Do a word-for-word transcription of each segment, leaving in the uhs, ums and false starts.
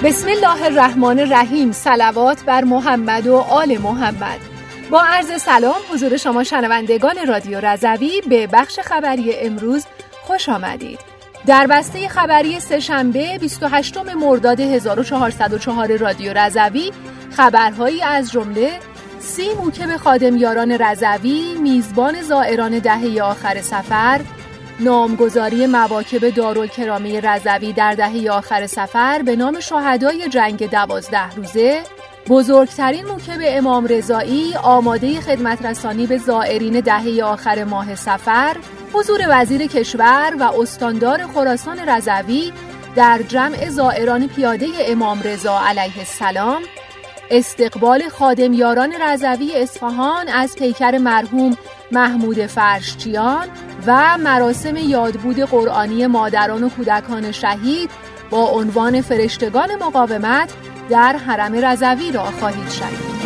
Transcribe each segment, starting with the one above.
بسم الله الرحمن الرحیم. صلوات بر محمد و آل محمد. با عرض سلام حضور شما شنوندگان رادیو رضوی به بخش خبری امروز خوش آمدید. در بسته خبری سه‌شنبه بیست و هشتم مرداد هزار و چهارصد و چهار رادیو رضوی خبرهایی از جمله سی موکب خادمیاران رضوی میزبان زائران دهه آخر سفر، نامگذاری مواکب دارالکرامی رضوی در دهه آخر سفر به نام شهدای جنگ دوازده روزه، بزرگترین موکب امام رضایی آماده خدمت رسانی به زائرین دهه آخر ماه سفر، حضور وزیر کشور و استاندار خراسان رضوی در جمع زائران پیاده امام رضا علیه السلام، استقبال خادمیاران رضوی اصفهان از پیکر مرحوم محمود فرشچیان و مراسم یادبود قرآنی مادران و کودکان شهید با عنوان فرشتگان مقاومت در حرم رضوی را خواهید شنید.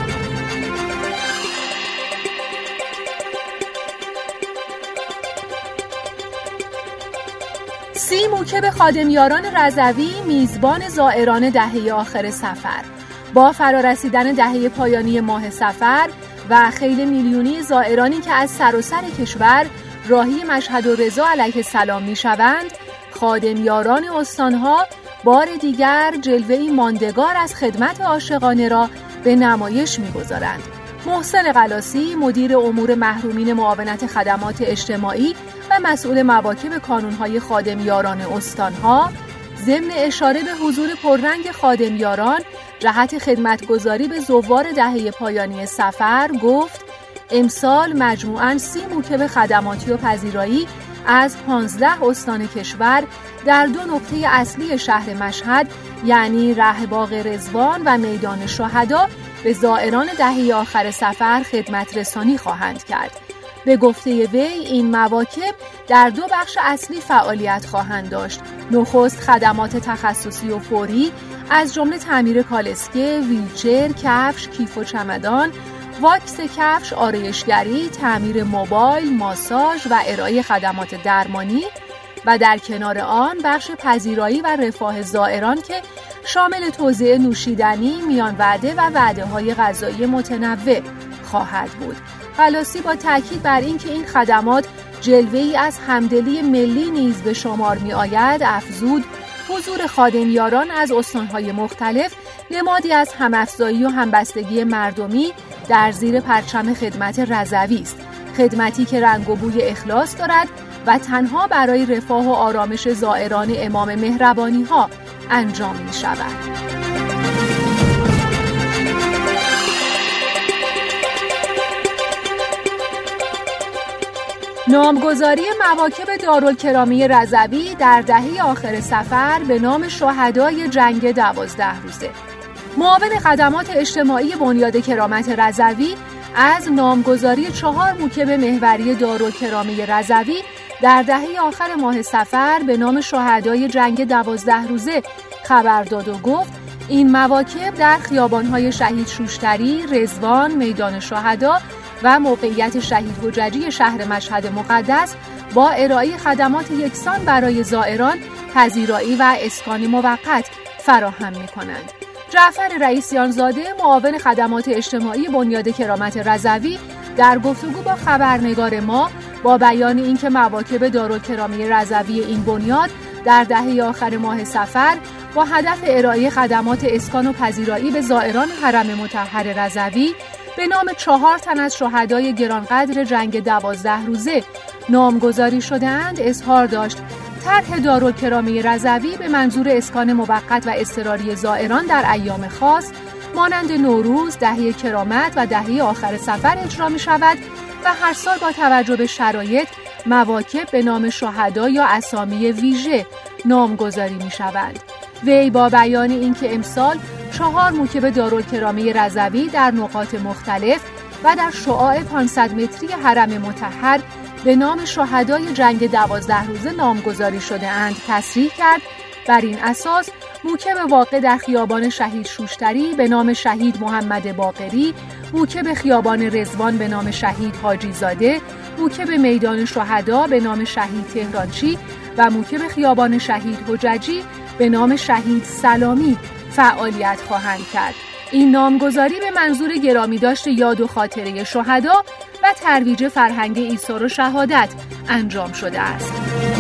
سی موکب خادمیاران رضوی میزبان زائران دهه آخر سفر. با فرارسیدن دهه پایانی ماه سفر و خیل میلیونی زائرانی که از سراسر کشور راهی مشهد و رضا علیه السلام میشوند، خادمیاران استانها بار دیگر جلوه‌ای ماندگار از خدمت عاشقانه را به نمایش می‌گذارند. محسن قلاسی، مدیر امور محرومین معاونت خدمات اجتماعی و مسئول مواکب کانون‌های خادمیاران استانها، ضمن اشاره به حضور پررنگ خادمیاران جهت خدمتگزاری به زوار دهه پایانی سفر گفت: امسال مجموعاً سی موکب خدماتی و پذیرایی از پانزده استان کشور در دو نقطه اصلی شهر مشهد یعنی رهباغ رضوان و میدان شهدا به زائران دهه آخر سفر خدمت رسانی خواهند کرد. به گفته وی این مواکب در دو بخش اصلی فعالیت خواهند داشت. نخست خدمات تخصصی و فوری از جمله تعمیر کالسکه، ویلچر، کفش، کیف و چمدان، واکس کفش، آرایشگری، تعمیر موبایل، ماساژ و ارائه خدمات درمانی و در کنار آن بخش پذیرایی و رفاه زائران که شامل توزیع نوشیدنی، میان وعده و وعده‌های غذایی متنوع خواهد بود. قلاسی با تاکید بر اینکه این خدمات جلوه‌ای از همدلی ملی نیز به شمار می‌آید افزود: حضور خادمیاران از استان‌های مختلف نمادی از هم‌افزایی و همبستگی مردمی در زیر پرچم خدمت رضوی است، خدمتی که رنگ و بوی اخلاص دارد و تنها برای رفاه و آرامش زائران امام مهربانی‌ها انجام می‌شود. نامگذاری مواکب دارالکرامی رضوی در دهه آخر سفر به نام شهدای جنگ دوازده روزه. معاون خدمات اجتماعی بنیاد کرامت رضوی از نامگذاری چهار موکب محوری دارالکرامی رضوی در دهه آخر ماه سفر به نام شهدای جنگ دوازده روزه خبر داد و گفت این مواکب در خیابان‌های شهید شوشتری، رضوان، میدان شهدا و موقعیت شهید حججی شهر مشهد مقدس با ارائه خدمات یکسان برای زائران پذیرایی و اسکان موقت فراهم می‌کنند. جعفر رئیسیان زاده، معاون خدمات اجتماعی بنیاد کرامت رضوی در گفتگو با خبرنگار ما با بیان اینکه مواکب دارالکرامی رضوی این بنیاد در دهه آخر ماه سفر با هدف ارائه خدمات اسکان و پذیرایی به زائران حرم مطهر رضوی به نام چهار تن از شهدای گرانقدر جنگ دوازده روزه نامگذاری شده‌اند، اظهار داشت طرح دارالکرامی رضوی به منظور اسکان موقت و اضطراری زائران در ایام خاص مانند نوروز، دهه کرامت و دهه آخر سفر اجرا می شود و هر سال با توجه به شرایط مواکب به نام شهدا یا اسامی ویژه نامگذاری می شوند. وی با بیان اینکه امسال چهار موکب دارالکرامی رضوی در نقاط مختلف و در شعاع پانصد متری حرم مطهر به نام شهدای جنگ دوازده روزه نامگذاری شده اند تصریح کرد. بر این اساس موکب واقع در خیابان شهید شوشتری به نام شهید محمد باقری، موکب خیابان رضوان به نام شهید حاجی زاده، موکب میدان شهدا به نام شهید تهرانچی و موکب خیابان شهید حججی به نام شهید سلامی فعالیت خواهند کرد. این نامگذاری به منظور گرامی داشت یاد و خاطره شهدا و ترویج فرهنگ ایثار و شهادت انجام شده است.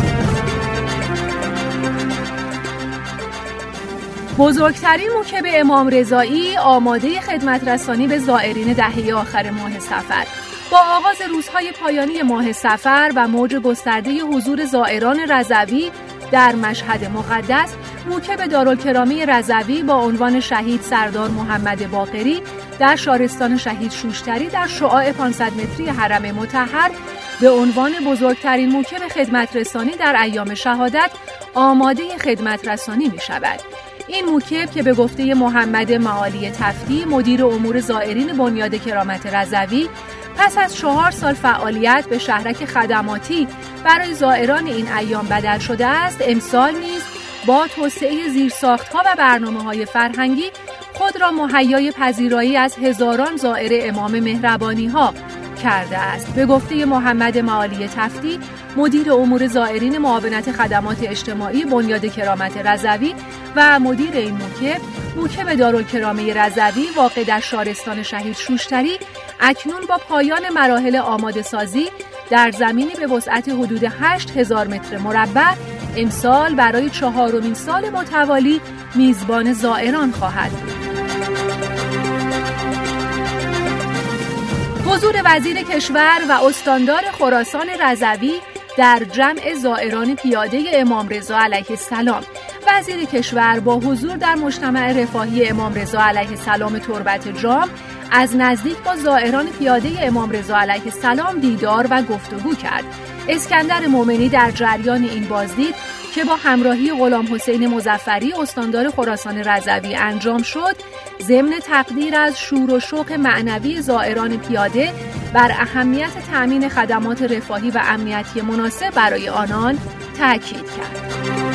بزرگترین موکب امام رضایی آماده خدمت رسانی به زائرین دهه آخر ماه صفر. با آغاز روزهای پایانی ماه صفر و موج گسترده حضور زائران رضوی در مشهد مقدس، موکب دارالکرامی رضوی با عنوان شهید سردار محمد باقری در شارستان شهید شوشتری در شعاع پانصد متری حرم مطهر به عنوان بزرگترین موکب خدمت رسانی در ایام شهادت آماده خدمت رسانی می شود. این موکب که به گفته محمد معالی تفتی مدیر امور زائرین بنیاد کرامت رضوی پس از چهار سال فعالیت به شهرک خدماتی برای زائران این ایام بدل شده است، امسال نیز با توسعه زیرساخت‌ها و برنامه‌های فرهنگی خود را مهیای پذیرایی از هزاران زائر امام مهربانی‌ها کرده است. به گفته محمد معالی تفتی مدیر امور زائرین معاونت خدمات اجتماعی بنیاد کرامت رضوی و مدیر این موکب، موکب دارالکرامی رضوی واقع در شارستان شهید شوشتری اکنون با پایان مراحل آماده سازی در زمینی به وسعت حدود هشت هزار متر مربع امسال برای چهارمین سال متوالی میزبان زائران خواهد بود. حضور وزیر کشور و استاندار خراسان رضوی در جمع زائران پیاده امام رضا علیه السلام. وزیر کشور با حضور در مجتمع رفاهی امام رضا علیه السلام تربت جام از نزدیک با زائران پیاده امام رضا علیه السلام دیدار و گفتگو کرد. اسکندر مومنی در جریان این بازدید که با همراهی غلام حسین مظفری استاندار خراسان رضوی انجام شد، ضمن تقدیر از شور و شوق معنوی زائران پیاده بر اهمیت تأمین خدمات رفاهی و امنیتی مناسب برای آنان تاکید کرد.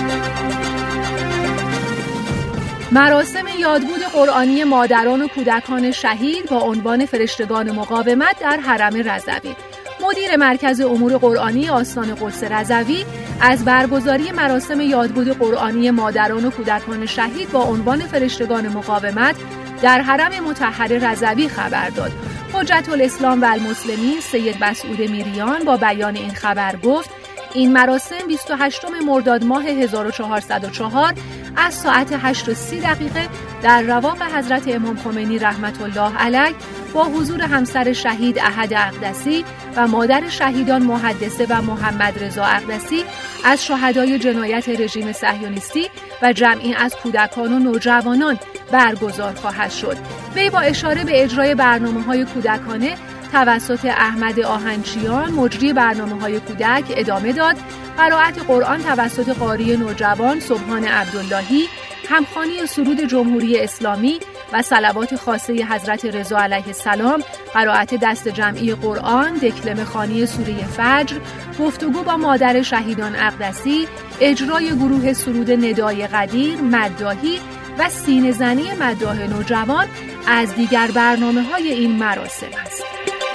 مراسم یادبود قرآنی مادران و کودکان شهید با عنوان فرشتگان مقاومت در حرم رضوی. مدیر مرکز امور قرآنی آستان قدس رضوی از برگزاری مراسم یادبود قرآنی مادران و کودکان شهید با عنوان فرشتگان مقاومت در حرم مطهر رضوی خبر داد. حجت الاسلام و المسلمین سید مسعود میریان با بیان این خبر گفت: این مراسم بیست و هشتم مرداد ماه هزار و چهارصد و چهار از ساعت هشت و سی دقیقه در رواق حضرت امام خمینی رحمت الله علیه با حضور همسر شهید احد اقدسی و مادر شهیدان محدثه و محمد رضا اقدسی از شهدای جنایت رژیم صهیونیستی و جمعی از کودکان و نوجوانان برگزار خواهد شد. وی با اشاره به اجرای برنامه‌های کودکانه توسط احمد آهنچیان مجری برنامه‌های کودک ادامه داد. قرائت قرآن توسط قاری نوجوان سبحان عبداللهی، همخوانی سرود جمهوری اسلامی و صلوات خاصه حضرت رضا علیه السلام، قرائت دست جمعی قرآن، دکلمه خوانی سوره فجر، گفتگو با مادر شهیدان اقدسی، اجرای گروه سرود ندای قدیر، مداحی و سینه زنی مداح نوجوان از دیگر برنامه‌های این مراسم است.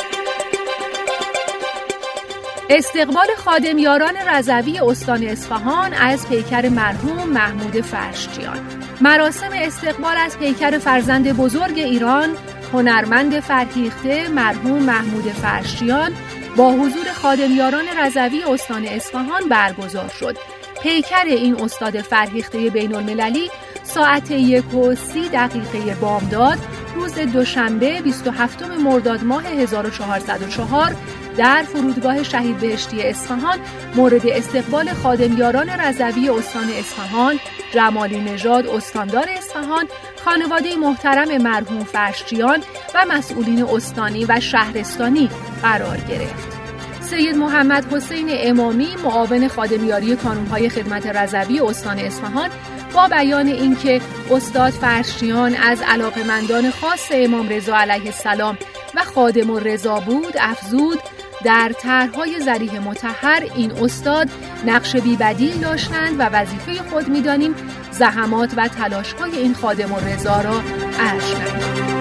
استقبال خادمیاران رضوی استان اصفهان از پیکر مرحوم محمود فرشچیان. مراسم استقبال از پیکر فرزند بزرگ ایران، هنرمند فرهیخته مرحوم محمود فرشچیان با حضور خادمیاران رضوی استان اصفهان برگزار شد. پیکر این استاد فرهیخته بین المللی ساعت یک و سی دقیقه بامداد روز دوشنبه بیست و هفتم مرداد ماه هزار و چهارصد و چهار در فرودگاه شهید بهشتی اصفهان مورد استقبال خادمیاران رضوی استان اصفهان، جمالی نژاد استاندار اصفهان، خانواده محترم مرحوم فرشچیان و مسئولین استانی و شهرستانی قرار گرفت. سید محمد حسین امامی معاون خادمیاری کانون‌های خدمت رضوی استان اصفهان با بیان اینکه استاد فرشچیان از علاقه‌مندان خاص امام رضا علیه السلام و خادم الرضا بود افزود: در طرح‌های ذریح مطهر این استاد نقش بی‌بدیل داشتند و وظیفه خود می‌دانیم زحمات و تلاش‌های این خادم الرضا را ارج نهیم.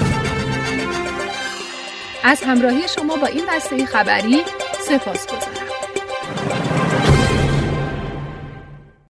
از همراهی شما با این بسته خبری سپاسگزارم.